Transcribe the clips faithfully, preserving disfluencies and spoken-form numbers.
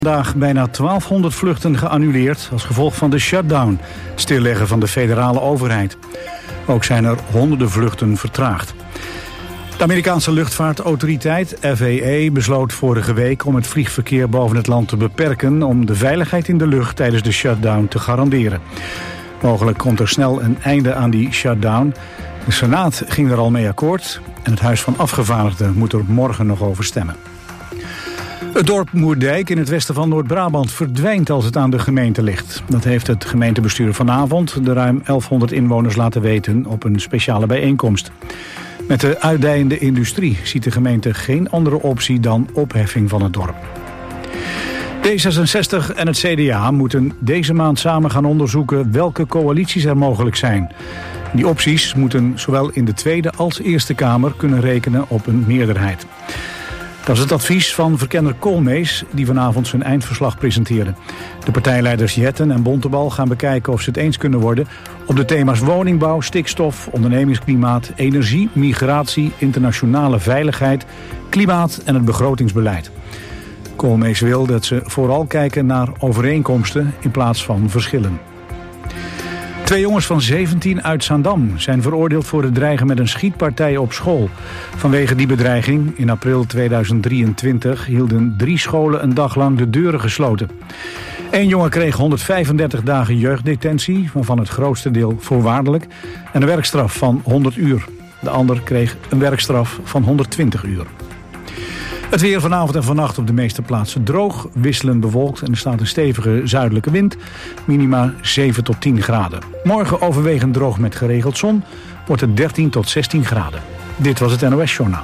Vandaag bijna twaalfhonderd vluchten geannuleerd als gevolg van de shutdown, stilleggen van de federale overheid. Ook zijn er honderden vluchten vertraagd. De Amerikaanse luchtvaartautoriteit F A A besloot vorige week om het vliegverkeer boven het land te beperken om de veiligheid in de lucht tijdens de shutdown te garanderen. Mogelijk komt er snel een einde aan die shutdown. De Senaat ging er al mee akkoord en het Huis van Afgevaardigden moet er morgen nog over stemmen. Het dorp Moerdijk in het westen van Noord-Brabant verdwijnt als het aan de gemeente ligt. Dat heeft het gemeentebestuur vanavond de ruim elfhonderd inwoners laten weten op een speciale bijeenkomst. Met de uitdijende industrie ziet de gemeente geen andere optie dan opheffing van het dorp. D zesenzestig en het C D A moeten deze maand samen gaan onderzoeken welke coalities er mogelijk zijn. Die opties moeten zowel in de Tweede als Eerste Kamer kunnen rekenen op een meerderheid. Dat is het advies van verkenner Koolmees, die vanavond zijn eindverslag presenteerde. De partijleiders Jetten en Bontebal gaan bekijken of ze het eens kunnen worden op de thema's woningbouw, stikstof, ondernemingsklimaat, energie, migratie, internationale veiligheid, klimaat en het begrotingsbeleid. Koolmees wil dat ze vooral kijken naar overeenkomsten in plaats van verschillen. Twee jongens van zeventien uit Zaandam zijn veroordeeld voor het dreigen met een schietpartij op school. Vanwege die bedreiging in april tweeduizend drieëntwintig hielden drie scholen een dag lang de deuren gesloten. Eén jongen kreeg honderdvijfendertig dagen jeugddetentie, waarvan het grootste deel voorwaardelijk, en een werkstraf van honderd uur. De ander kreeg een werkstraf van honderdtwintig uur. Het weer vanavond en vannacht op de meeste plaatsen droog, wisselend bewolkt en er staat een stevige zuidelijke wind. Minima zeven tot tien graden. Morgen overwegend droog met geregeld zon, wordt het dertien tot zestien graden. Dit was het N O S Journaal.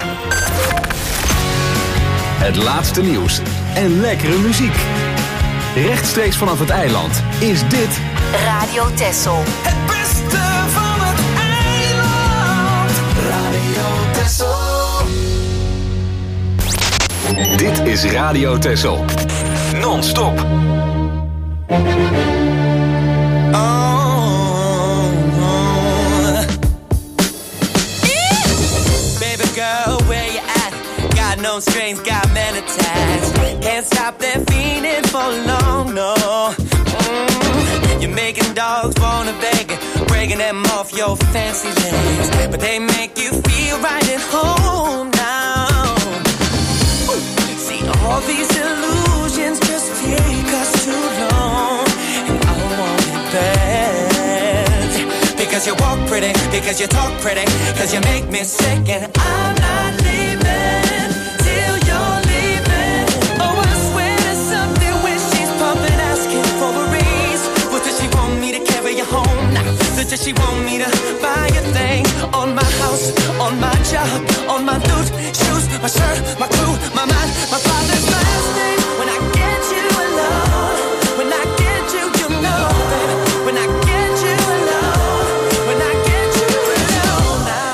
Het laatste nieuws en lekkere muziek. Rechtstreeks vanaf het eiland is dit Radio Texel. Het beste van het eiland. Radio Texel. Dit is Radio Texel. Non-stop. Oh, oh. Baby girl, where you at? Got no strings, got many tags. Can't stop that feeling for long, no. Mm. You're making dogs wanna beg it, breaking them off your fancy legs, but they make you feel right at home now. All these illusions just take us too long, and I want it bad. Because you walk pretty, because you talk pretty, because you make me sick, and I'm not leaving till you're leaving. Oh, I swear there's something when she's pumping, asking for a raise. What does she want me to carry you home now? Does she want me to buy a thing? On my house, on my job, on my boots, shoes, my shirt, my crew, my mind, my father's last name. When I get you alone, when I get you, you know, baby. When I get you alone, when I get you alone now.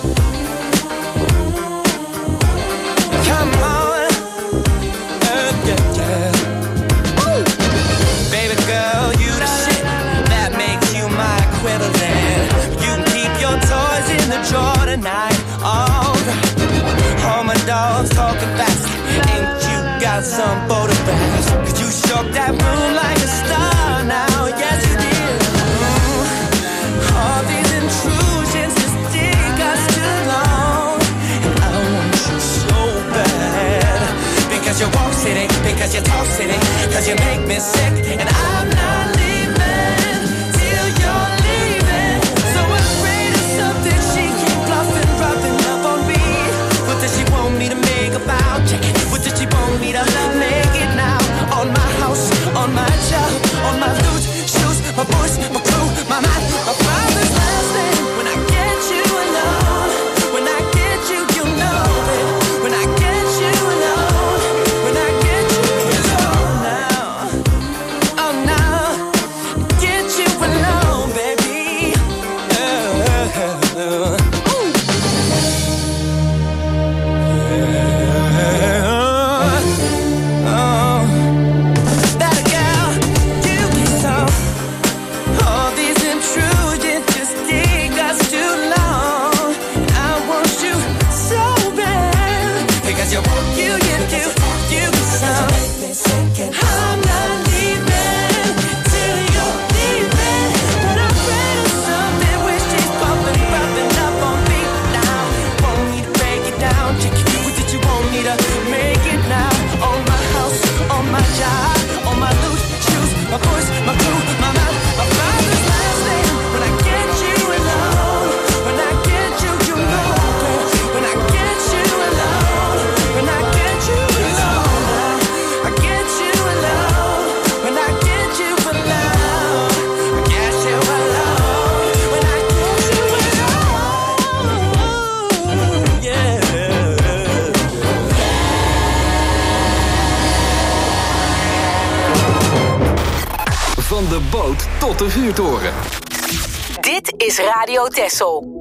Come on, uh, yeah, yeah. Woo. Baby girl, you the shit that makes you my equivalent. You keep your toys in the drawer tonight. All right. All my dogs talking fast. Ain't you got some photographs? Could you shock that room like a star now? Yes, you did. Mm. All these intrusions just take us too long, and I want you so bad. Because you walk city, because you talk city, because you make me sick, and I'm not leaving till you're leaving. So afraid of something, she keep bluffing, rubbing up on me. What does she want me to make about? Check it. What does she want me to make it now? On my house, on my job, on my loot, shoes, my voice, my crew, my mind, my father's last name. When I get you alone, when I get you, you know, baby. When I get you alone, when I get you alone now, oh now. Van de boot tot de vuurtoren. Dit is Radio Texel.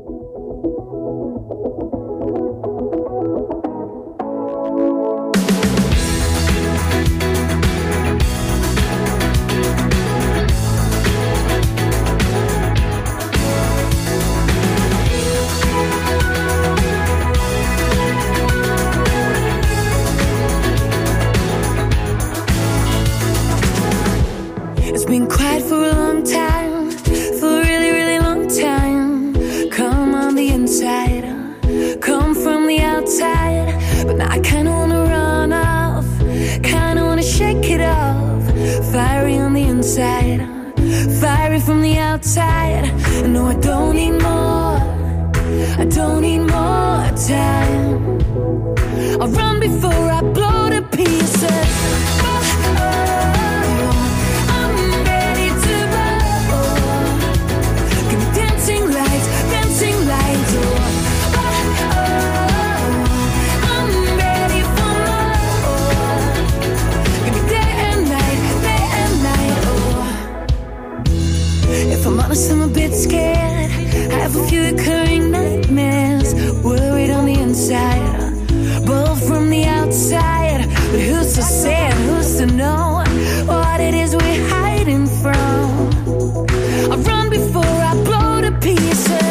It's been quiet for a long time, for a really, really long time. Come on the inside, come from the outside. But now I kinda wanna run off, kinda wanna shake it off. Fiery on the inside, fiery from the outside. No, I don't need more, I don't need more time. I'll run before I blow to pieces. I'm honest, I'm a bit scared. I have a few recurring nightmares. Worried on the inside, bold from the outside. But who's to say, who's to know what it is we're hiding from? I run before I blow to pieces.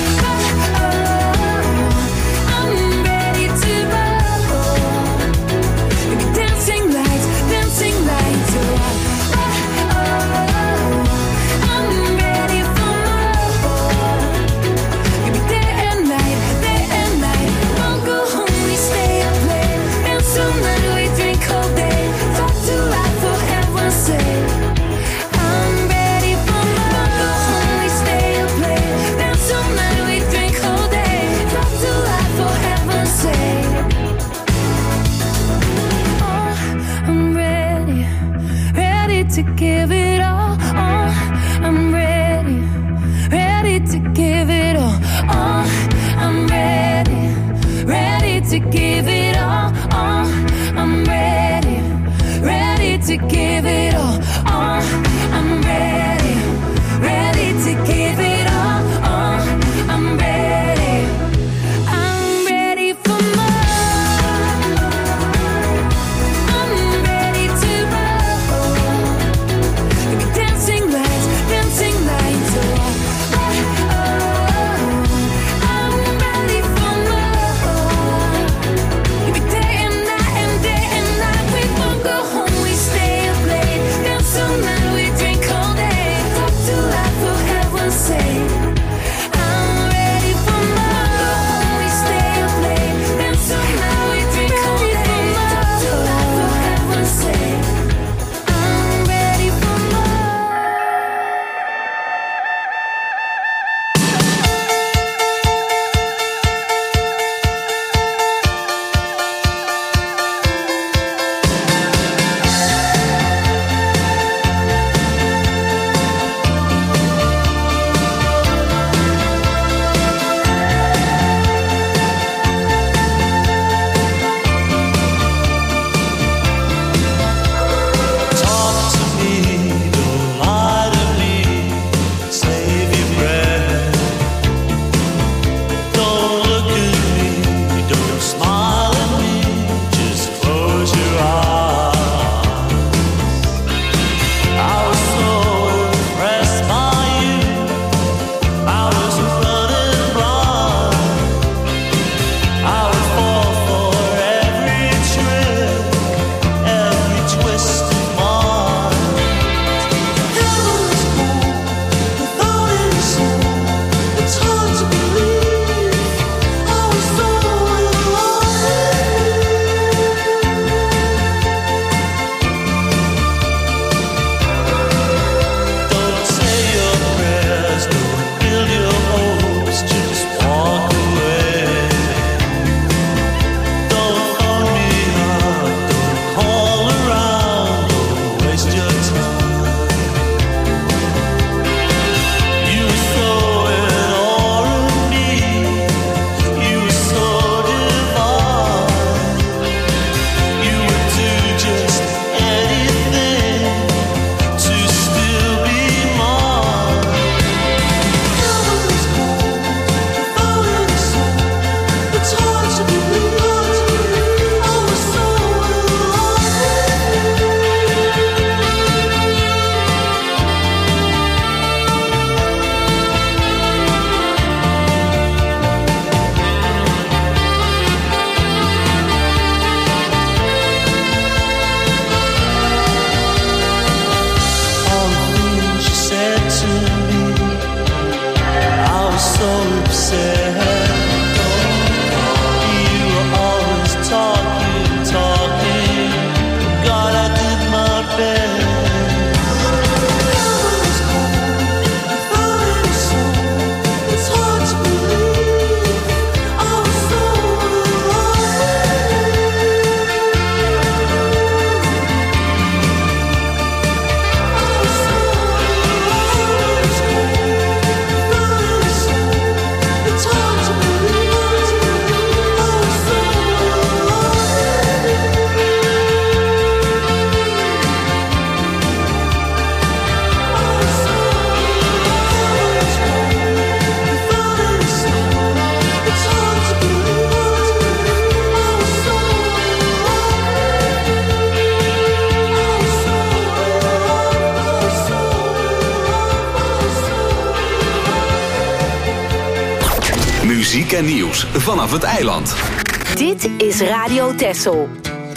To give it all, oh, I'm ready, ready to give it all, oh, I'm ready, ready to give it all, oh, I'm ready, ready to give it all, oh, I'm ready, ready to give it all, oh, I'm ready, I'm ready for more, I'm ready to dancing lights, dancing lights, oh, oh, oh, I'm ready for more. Give me day and night and day and night. We won't go home, we stay up late, muziek en nieuws vanaf het eiland. Dit is Radio Texel.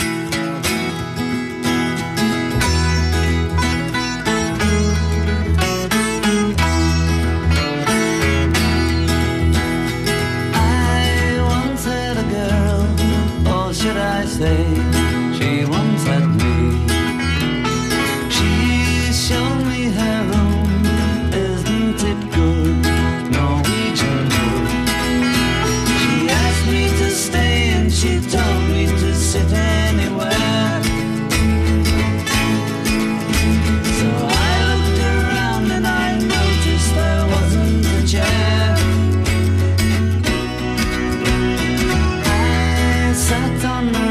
She once had me. She showed me her room. Isn't it good? Norwegian wood. She asked me to stay and she told me to sit anywhere. So I looked around and I noticed there wasn't a chair. I sat on the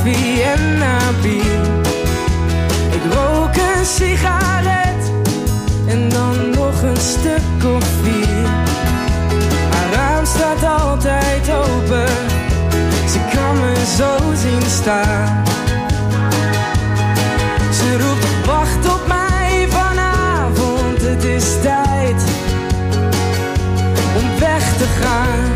koffie en na bier. Ik rook een sigaret en dan nog een stuk of vier. Haar raam staat altijd open, ze kan me zo zien staan. Ze roept wacht op mij vanavond, het is tijd om weg te gaan.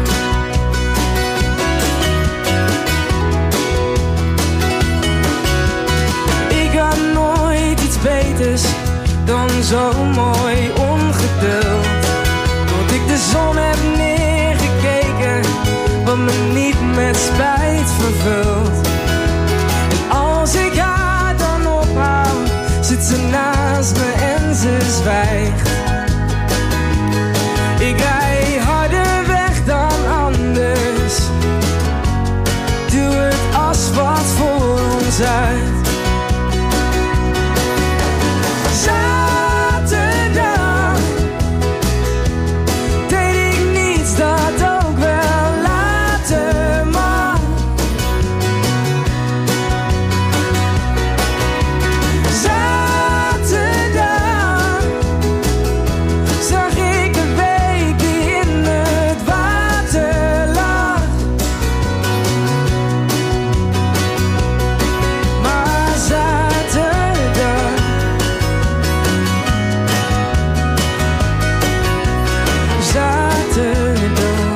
Ik had nooit iets beters dan zo mooi ongeduld. Tot ik de zon heb neergekeken, wat me niet met spijt vervult. En als ik haar dan ophaal, zit ze naast me en ze zwijgt. Ik rij harder weg dan anders, doe het asfalt voor ons uit. Zaterdag deed ik niets dat ook wel later mag. Zaterdag zag ik de week die in het water lag. Maar zaterdag, zaterdag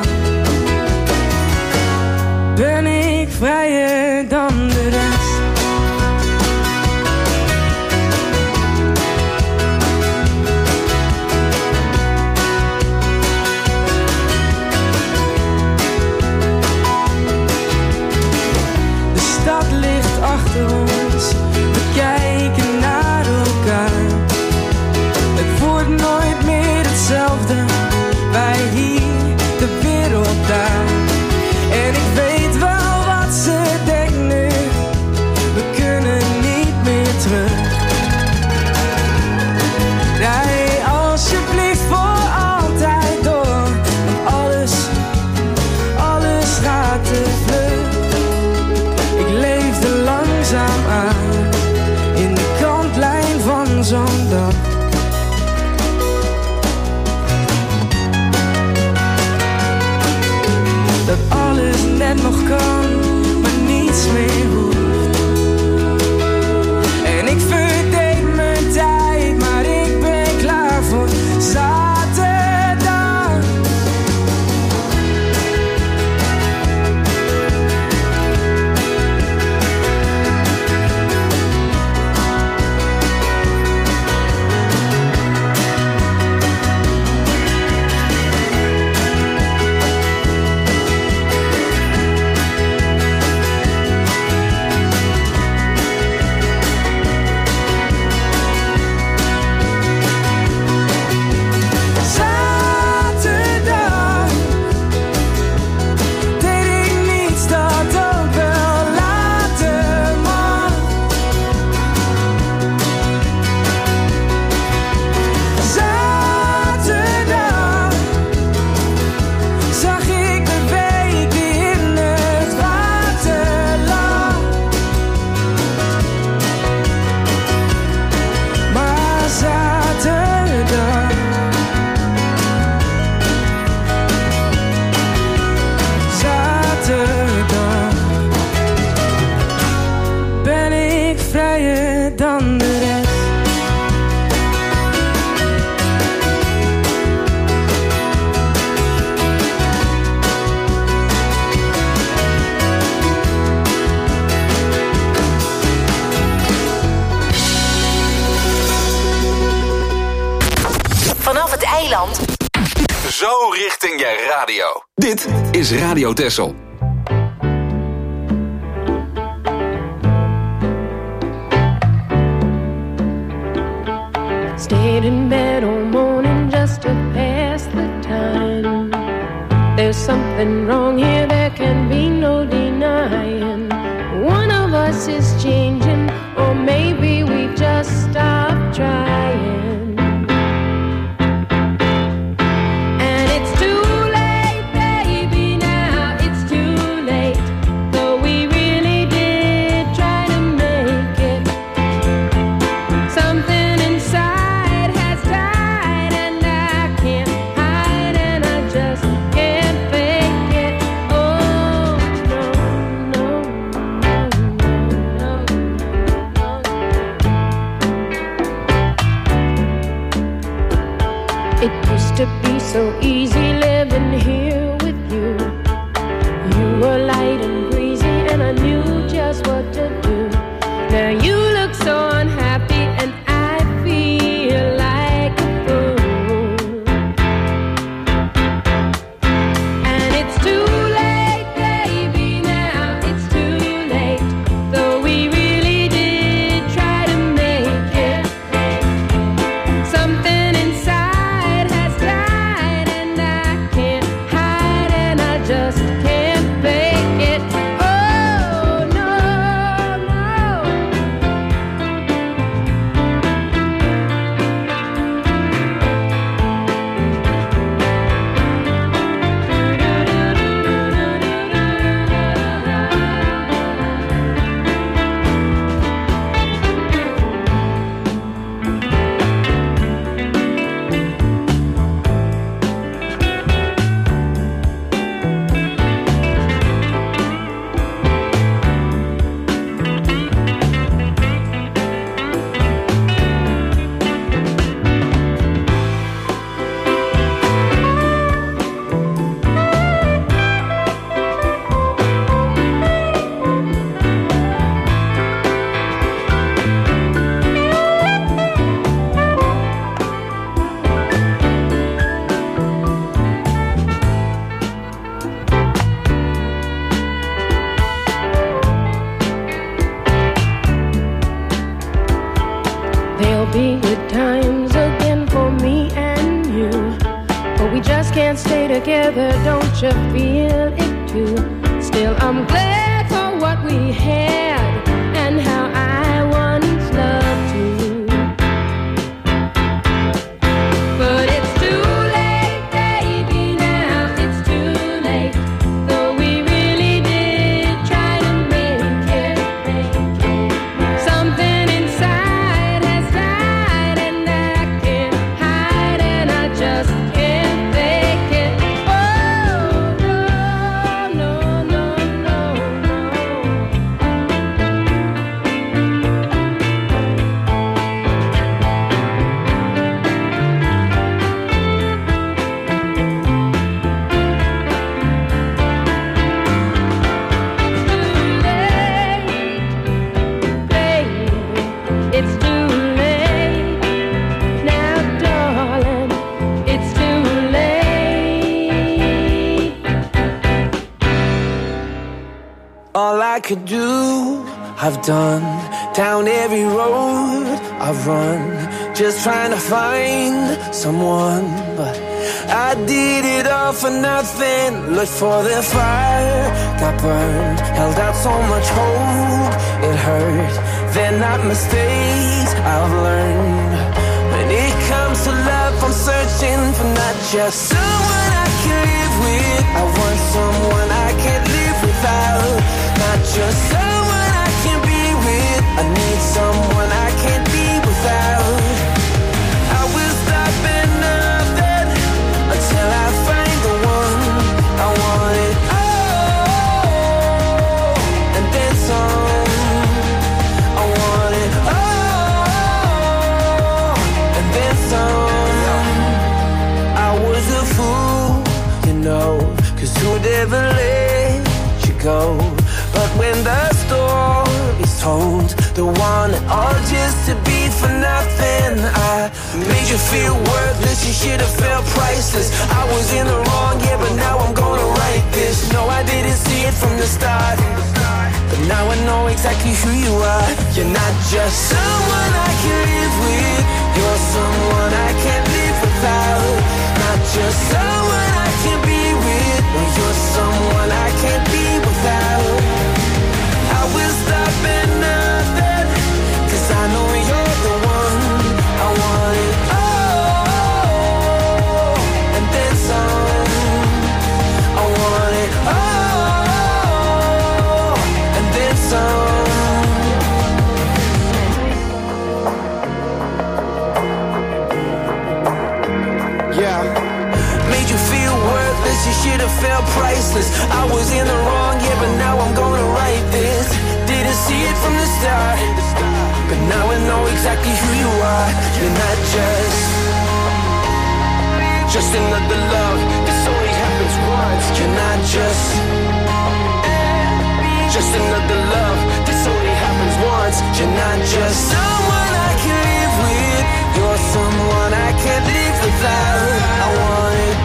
ben ik vrijer dan de rest. De stad ligt achter ons, we kijken naar elkaar. Het wordt nooit meer hetzelfde, wij hier, de wereld daar. En ik weet wel wat ze denkt nu, we kunnen niet meer terug. Rij alsjeblieft voor altijd door, want alles, alles gaat te vlug. Ik leefde langzaam aan, in de kantlijn van zo'n dag. Dat alles net nog kan, maar niets meer hoeft. En ik verdeed mijn tijd, maar ik ben klaar voor zaterdag. Zaterdag deed ik niets dat ook wel later mag. Zaterdag zag ik de week die in het water lag. Maar zaterdag, zaterdag ben ik vrijer dan de rest. Vanaf het eiland Zo richting je radio. Dit is Radio Texel. Stayed in bed all morning just to pass the time. There's something wrong here, there can be no denying. One of us is changing, or maybe we just stopped trying. And it's too late, baby, now it's too late. Though we really did together, don't you feel it too? Still, I'm glad for what we had and how I once loved you. But it's too late, baby, now it's too late. Though we really did try to make it, make it. Something inside has died and I can't hide and I just can't fake it. Oh, no, no, no, no, it's too late, now darling, it's too late. All I could do, I've done. Down every road I've run, just trying to find someone. But I did it all for nothing. Looked for the fire, got burned. Held out so much hope, it hurt. They're not mistakes I've learned. When it comes to love, I'm searching for not just someone I can live with. I want someone I can't live without. Not just someone I can be with. I need someone I can't be without. I will stop at nothing until I find the one I want it all, and then some. I want it all, and then some. I was a fool, you know, 'cause who'd ever let you go? But when the story's told, the one and all just to be for nothing. I made you feel worthless, you should have felt priceless. I was in the wrong, yeah, but now I'm gonna write this. No, I didn't see it from the start, but now I know exactly who you are. You're not just someone I can live with. You're someone I can't live without. Not just someone I can be with. Well, you're someone I can't be without. I will stop at nothing, 'cause I know you're the one. I want it all, and then some. I want it all, and then some. Yeah. Made you feel worthless, you should have felt priceless. I was in the wrong, yeah, but now I'm gonna write this. Didn't see it from the start, but now I know exactly who you are. You're not just Just another love, this only happens once. You're not just Just another love, this only happens once. You're not just someone I can live with. You're someone I can't live without. I want it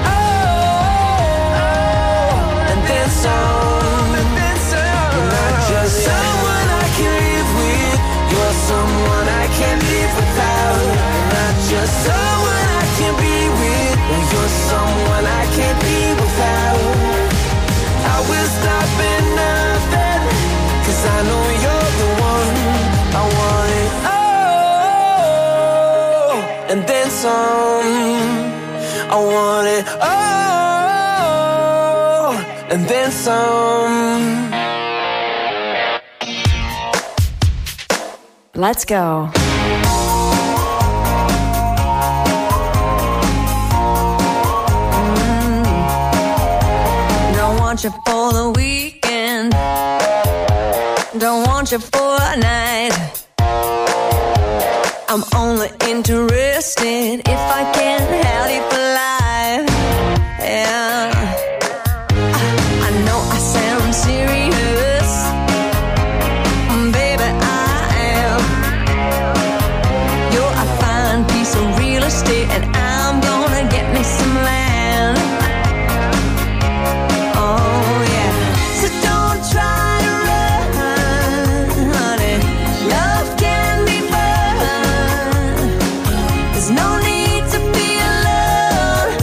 all, and then some. You're not just someone I can live with. You're someone I can't live without. You're not just someone I can be with. Well, you're someone I can't be without. I will stop at nothing, 'cause I know you're the one. I want it all, and then some. I want it all, and then some. Let's go. Mm. Don't want you for the weekend. Don't want you for a night. I'm only interested if I can have you for life. Yeah. I know I sound serious, baby, I am. You're a fine piece of real estate, and I'm gonna get me some land. Oh yeah. So don't try to run, honey. Love can be fun. There's no need to be alone.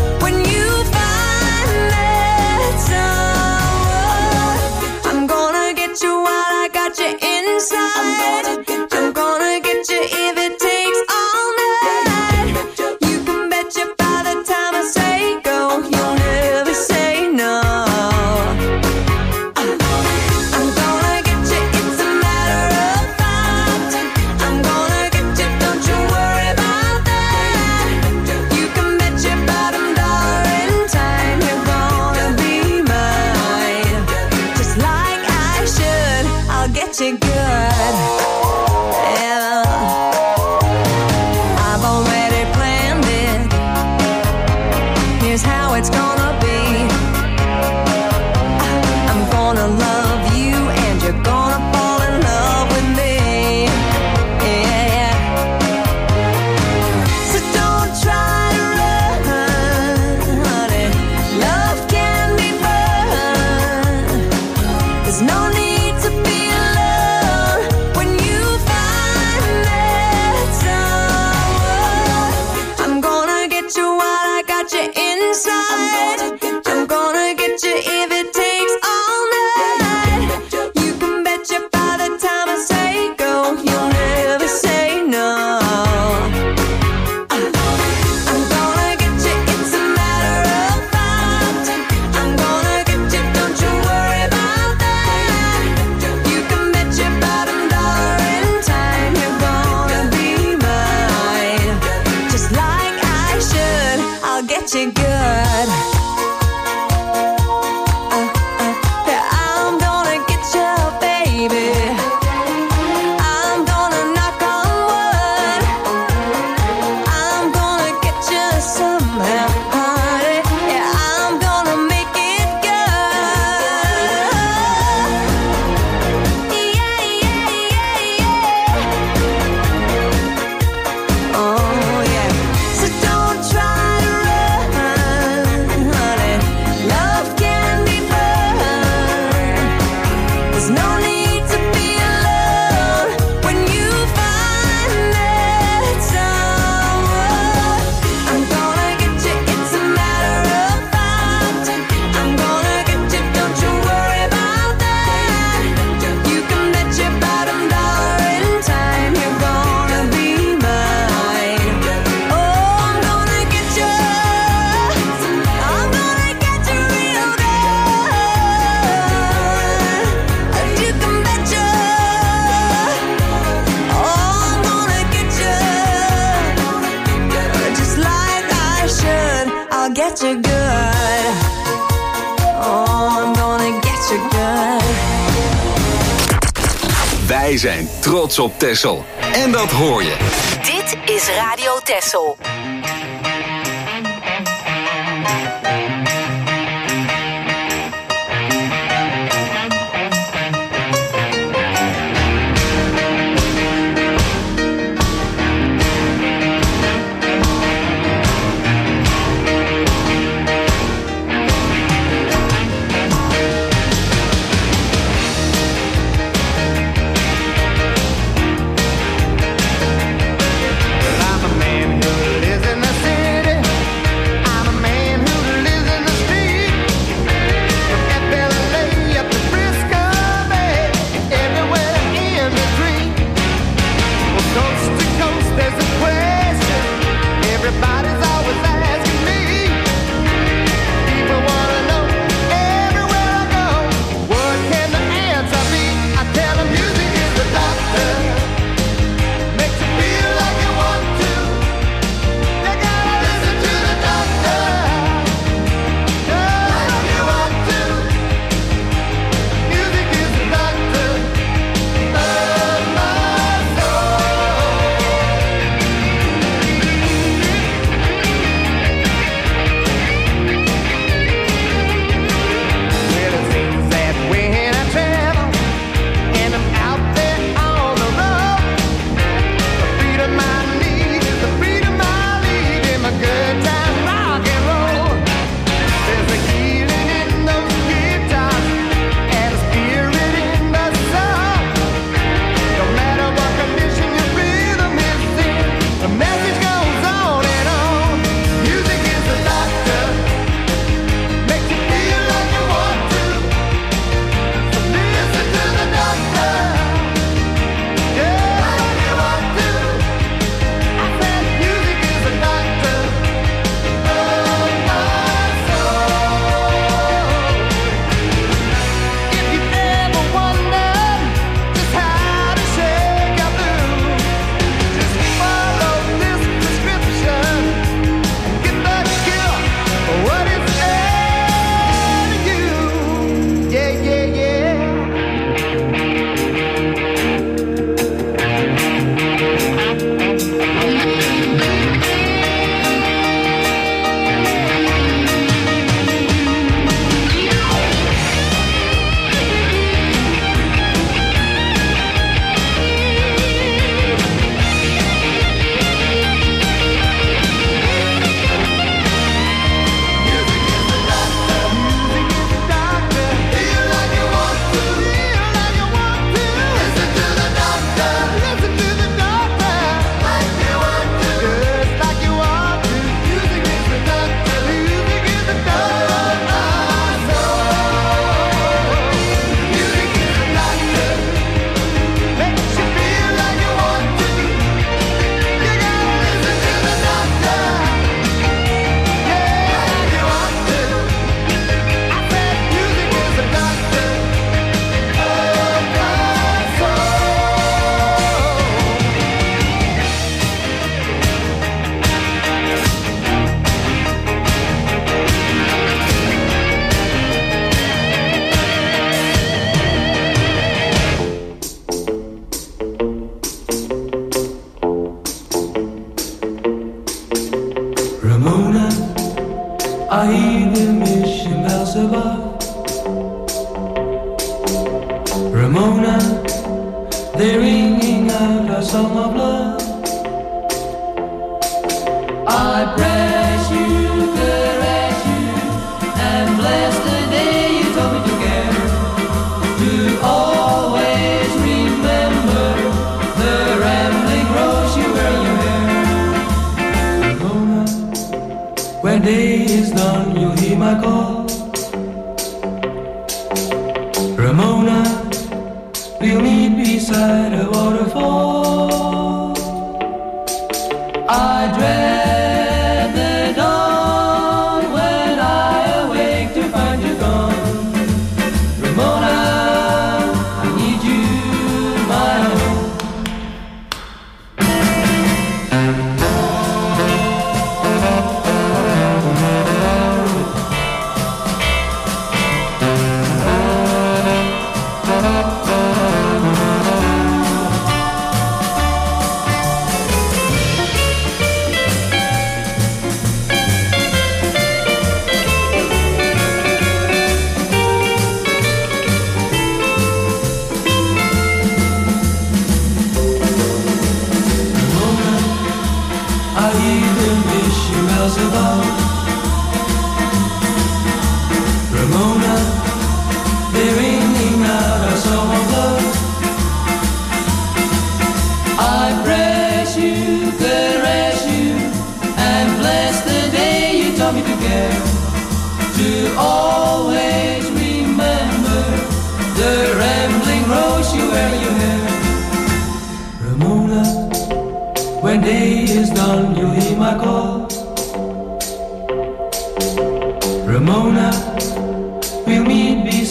Wij zijn trots op Texel. En dat hoor je. Dit is Radio Texel.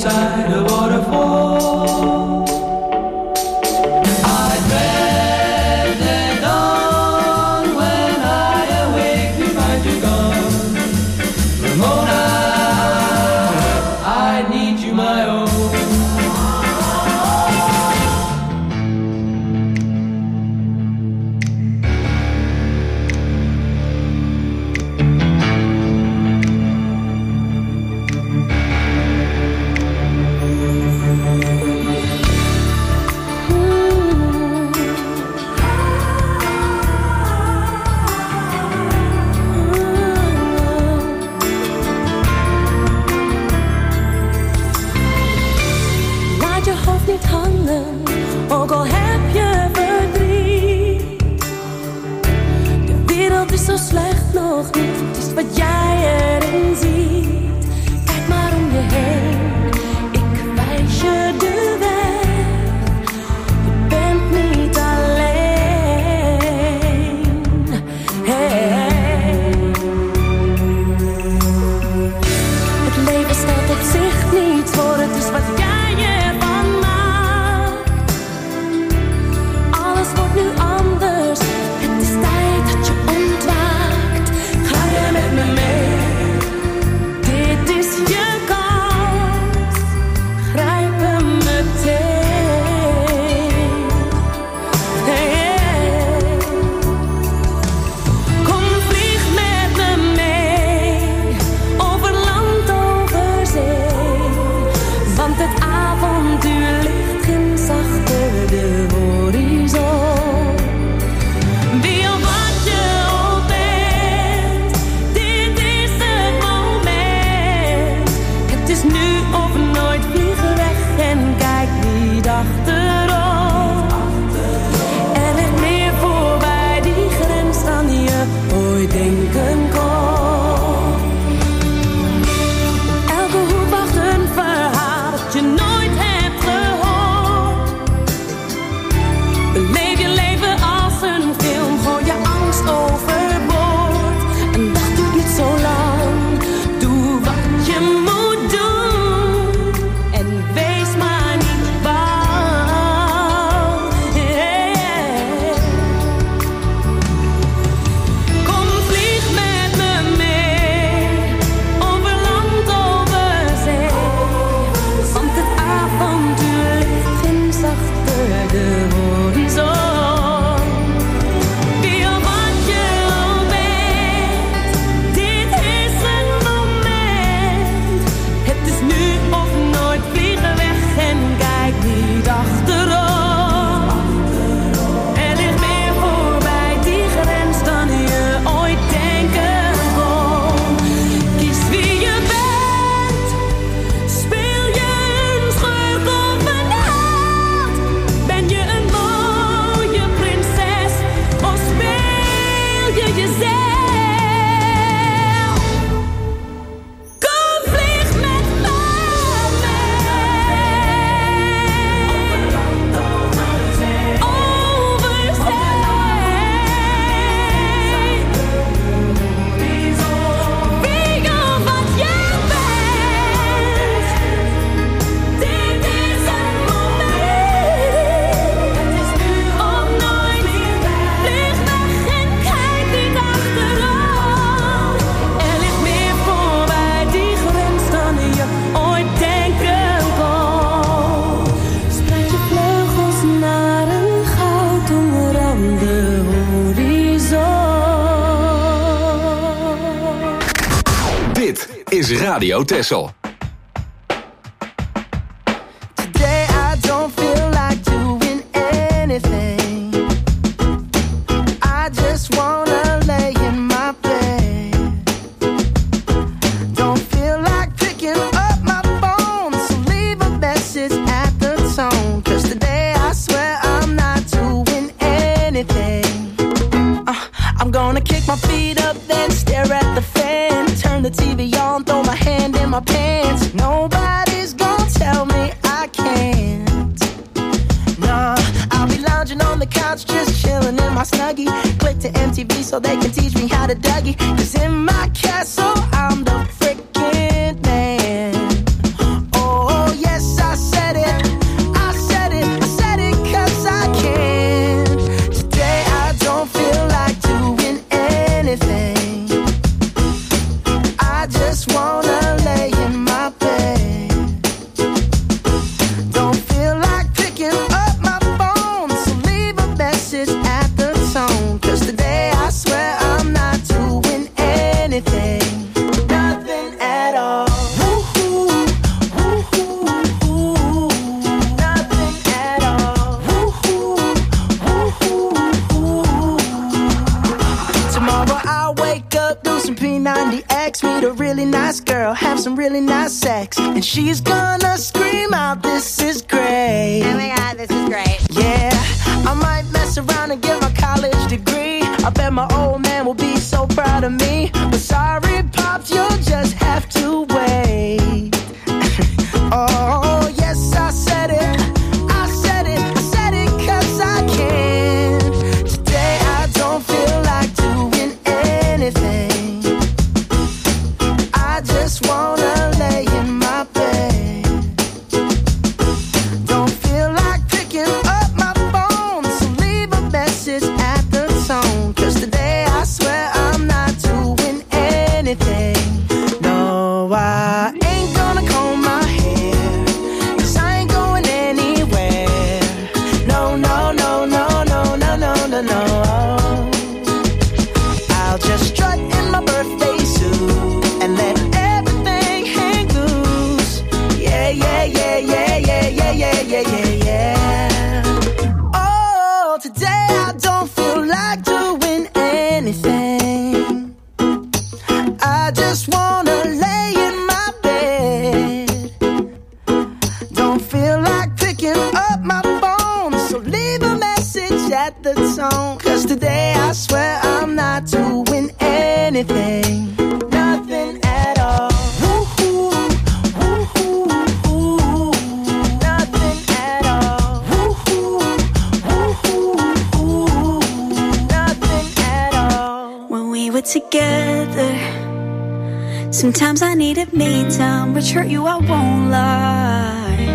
beside a waterfall. I dread the dawn when I awake to find you gone. Ramona, I need you my own. Ook al heb je verdriet, de wereld is zo slecht nog niet, het is wat jij erin ziet. Kijk maar om je heen, ik wijs je de weg, je bent niet alleen. Hey. Het leven stelt op zich niet voor, het is wat jij ervan maakt. Wordt nu anders, het is tijd dat je ontwaakt. Ga je met me mee? Dit is je kans, grijp hem meteen. Hey, hey. Kom, vlieg met me mee, over land, over zee. Want het avontuur ligt ginds achter de horizon. Achterom. Er ligt meer voorbij die grens dan je ooit denken kon. Elke hoek wacht een verhaal dat je nooit hebt gehoord. Beleef je leven als een film, gooi je angst overboord. Een dag duurt niet zo lang, doe wat je moet doen en wees maar. Is Radio Texel. Today I don't feel like doing anything. I just wanna lay in my bed. Don't feel like picking up my phone, so leave a message at the tone. 'Cause today I swear I'm not doing anything. uh, I'm gonna kick my feet up, then stare at the fan. Turn the T V on, throw my hand in my pants. Nobody's gonna tell me I can't. Nah, I'll be lounging on the couch, just chilling in my Snuggie. Click to M T V so they can teach me how to Dougie. 'Cause in my castle, I'm the freaking man. Oh some really nice sex, and she's gonna scream out, this is great. Oh my God, this is great. Yeah, I might mess around and get my college degree. I bet my old man will be so proud of me. But sorry, Pops, you'll just have to wait. Oh, yes, I said it. I said it. I said it 'cause I can. Today I don't feel like doing anything. I just wanna lay in my bed. Don't feel like picking up my phone, so leave a message at the tone. 'Cause today I swear I'm not doing anything. No, I ain't gonna comb my hair, 'cause I ain't going anywhere. No, no, no, no, no, no, no, no, no. I'll just strut in my birthday suit and let everything hang loose. Yeah, yeah, yeah, yeah, yeah, yeah, yeah, yeah, yeah, yeah. Oh, today I don't feel like doing anything. I just wanna lay in my bed. Don't feel like picking up my phone, so leave a message at the tone. 'Cause today I swear I'm not doing anything. Nothing at all. Woo-hoo, woo-hoo, woo-hoo. Nothing at all. Woo-hoo, woo-hoo, woo-hoo. Nothing at all. When we were together, sometimes I needed me time, which hurt you, I won't lie.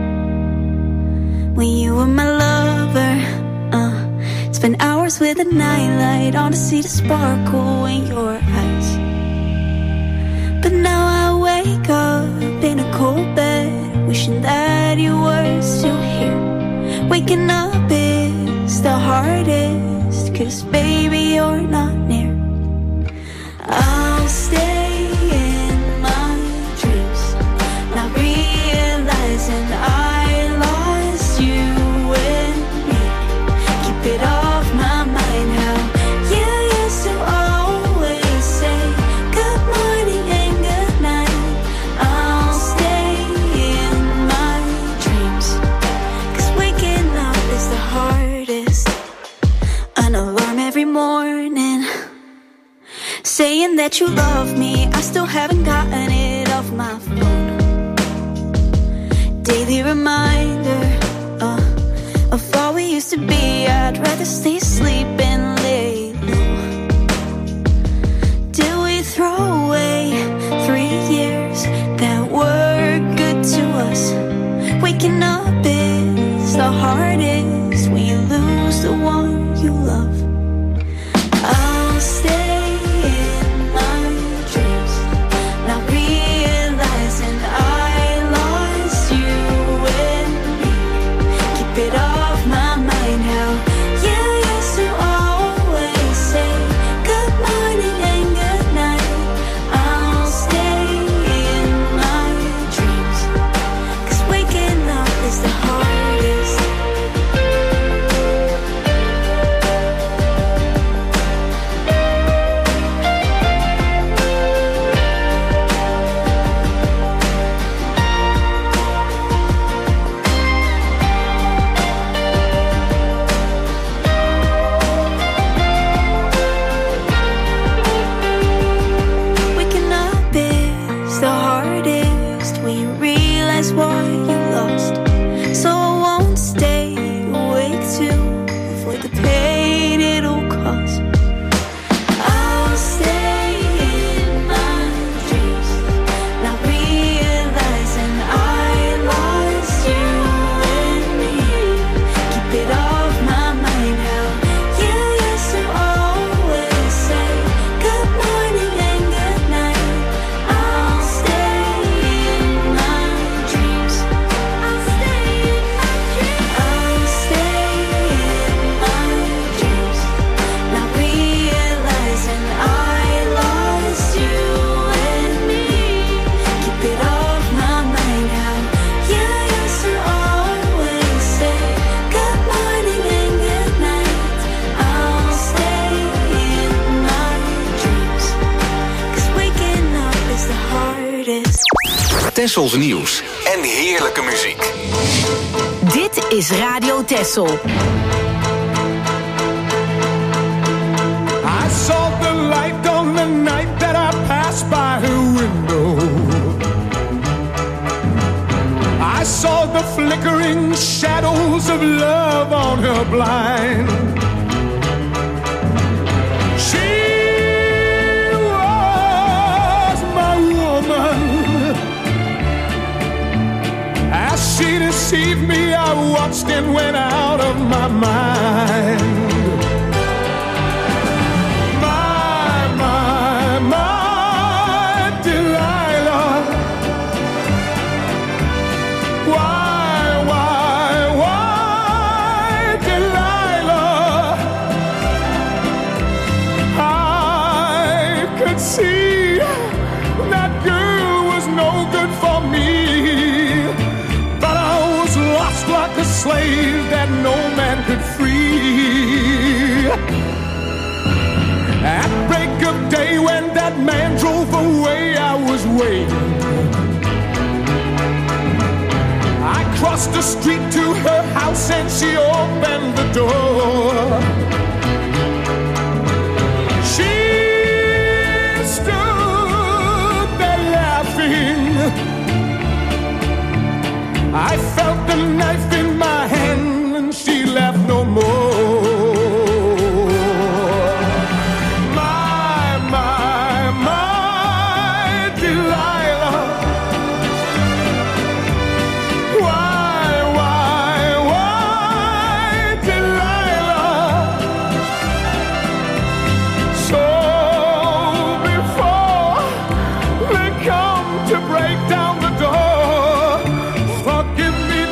When you were my lover, uh, spent hours with a nightlight on to see the sparkle in your eyes. But now I wake up in a cold bed, wishing that you were still here. Waking up is the hardest, 'cause baby you're not near. I'll stay in my dreams, not realizing I lost you and me. Keep it off my mind how you used to always say good morning and good night. I'll stay in my dreams, 'cause waking up is the hardest. An alarm every morning saying that you love me, I still haven't gotten it off my phone. Daily reminder uh, of all we used to be. I'd rather stay asleep and lay low. Did we throw away three years that were good to us? Waking up is the hardest when you lose the one you love. I'll stay in my dreams, not realizing I lost you and me. Keep it off my mind how you used to always say good morning and good night. I'll stay in my dreams, 'cause waking up is the hardest. Waking up is the hardest when you realize what you lost. So I won't stay awake to avoid the pain it'll cause. I'll stay in my dreams, not realizing I lost you and me. Keep it off my mind how you used to always say good morning and good night. I'll stay in my dreams, Tessels nieuws en heerlijke muziek. Dit is Radio Tessel. I saw the light on the night that I passed by her window. I saw the flickering shadows of love on her blind. She was my woman. As she deceived me, I watched and went out of my mind. Slave that no man could free. At break of day when that man drove away, I was waiting. I crossed the street to her house and she opened the door. She stood there laughing. I felt the knife in my hand and she laughed no more. My, my, my Delilah. Why, why, why Delilah? So before they come to break down the door, forgive me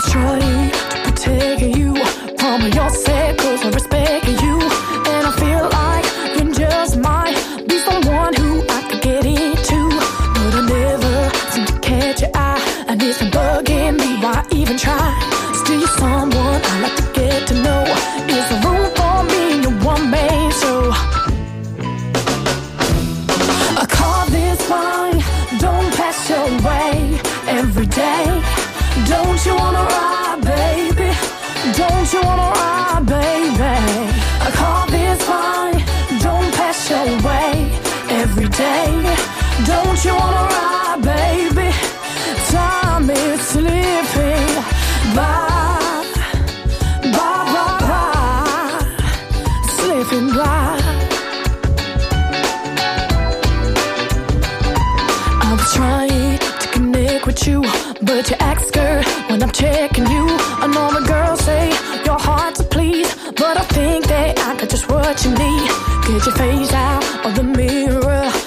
was trying to protect you from yourself, cause I respect you. And I feel like you just might be someone who I could get into. But I never seem to catch your eye, and it's been bugging me why I even try. Still you're someone I like to get to know. Is there room for me in your one man show? I call this fine, don't pass your way every day. Don't you wanna ride, baby? Don't you wanna ride, baby? I call this fine, don't pass your way every day. Don't you wanna ride, baby? Time is slipping by, by, by, by, slipping by. I was trying to connect with you, but you act scared when I'm checking you. I know the girls say your heart's a please, but I think that I got just what you need. Get your face out of the mirror